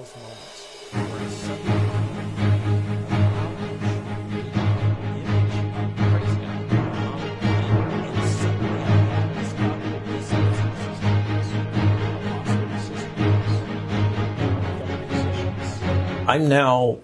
those moments where suddenly I'm now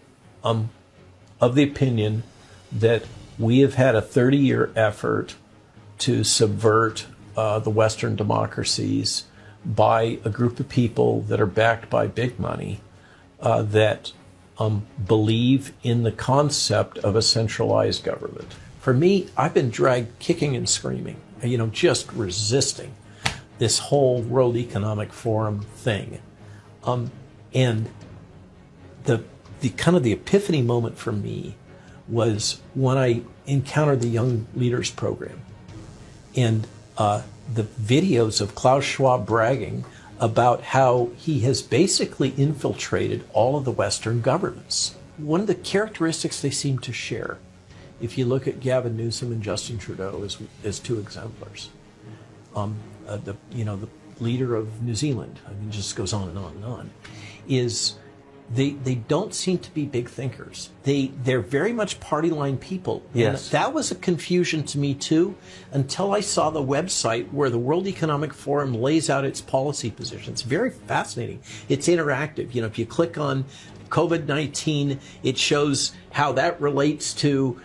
of the opinion that we have had a 30-year effort to subvert the Western democracies by a group of people that are backed by big money that believe in the concept of a centralized government. For me, I've been dragged kicking and screaming, just resisting this whole World Economic Forum thing. And the kind of the epiphany moment for me was when I encountered the Young Leaders Program and the videos of Klaus Schwab bragging about how he has basically infiltrated all of the Western governments. One of the characteristics they seem to share, if you look at Gavin Newsom and Justin Trudeau as two exemplars, the leader of New Zealand, it just goes on and on and on, is they don't seem to be big thinkers. They're very much party line people. Yes. And that was a confusion to me too, until I saw the website where the World Economic Forum lays out its policy positions. Very fascinating. It's interactive. If you click on COVID-19, it shows how that relates to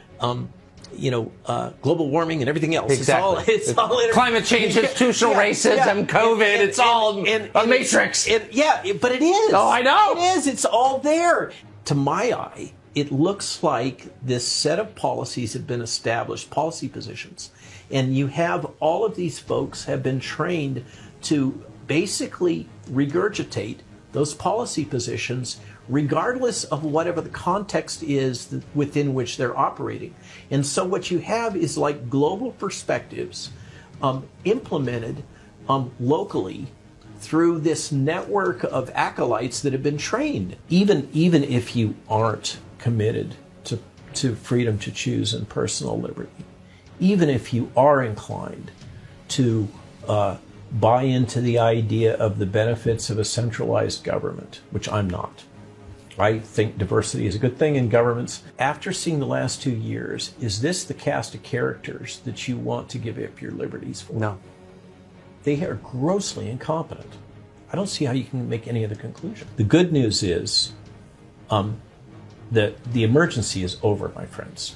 global warming and everything else. Exactly. It's all climate change, institutional racism, COVID. It's all a matrix. But it is. Oh, I know. It is. It's all there. To my eye, it looks like this set of policies have been established, policy positions, and you have all of these folks have been trained to basically regurgitate those policy positions regardless of whatever the context is within which they're operating. And so what you have is like global perspectives implemented locally through this network of acolytes that have been trained. Even if you aren't committed to freedom to choose and personal liberty, even if you are inclined to buy into the idea of the benefits of a centralized government, which I'm not. I think diversity is a good thing in governments. After seeing the last 2 years, is this the cast of characters that you want to give up your liberties for? No. They are grossly incompetent. I don't see how you can make any other conclusion. The good news is that the emergency is over, my friends.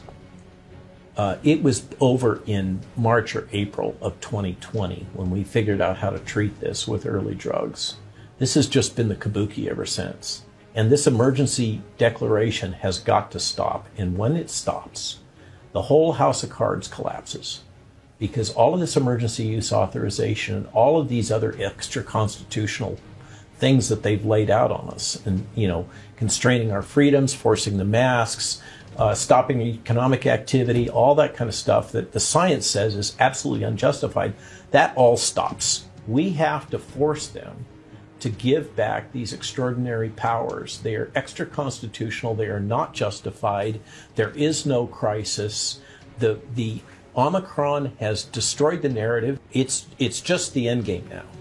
It was over in March or April of 2020 when we figured out how to treat this with early drugs. This has just been the kabuki ever since. And this emergency declaration has got to stop. And when it stops, the whole house of cards collapses. Because all of this emergency use authorization and all of these other extra constitutional things that they've laid out on us, and constraining our freedoms, forcing the masks, stopping economic activity, all that kind of stuff that the science says is absolutely unjustified, that all stops. We have to force them to give back these extraordinary powers. They are extra constitutional. They are not justified. There is no crisis. The Omicron has destroyed the narrative. It's just the end game now.